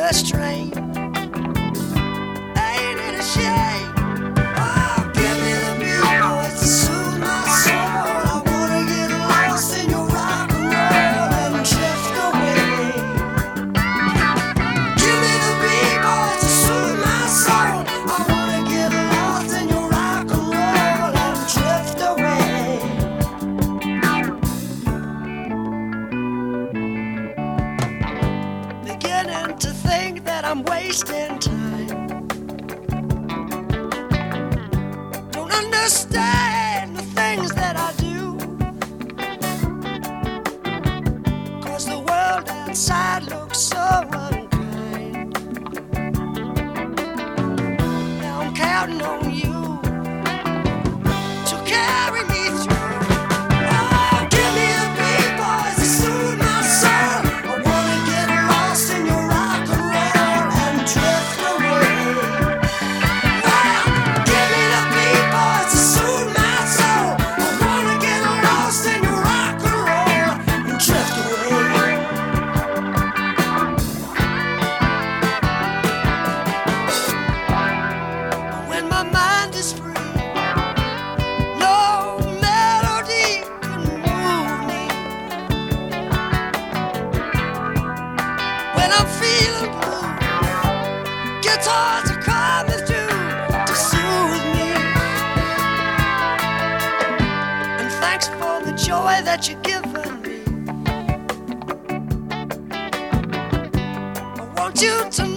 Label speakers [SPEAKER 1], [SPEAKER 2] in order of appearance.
[SPEAKER 1] first train. Ain't it a shame? Oh, give me the blues to soothe my soul. I wanna get lost in your rock and roll and drift away. Give me the B-boys to soothe my soul. I wanna get lost in your rock and roll and drift away. Beginning to think that I'm wasting time. Don't understand the things that I do, 'cause the world outside looks so unkind. Now I'm counting on you to carry me through. Oh, give me the B-boys to soothe my soul. I wanna get lost in your rock and roll and drift away. Well, give me the B-boys to soothe my soul. I wanna get lost in your rock and roll and drift away. When my mind is free, no melody can move me. When I'm feeling blue, guitars are coming through to soothe me. And thanks for the joy that you've given me. I want you to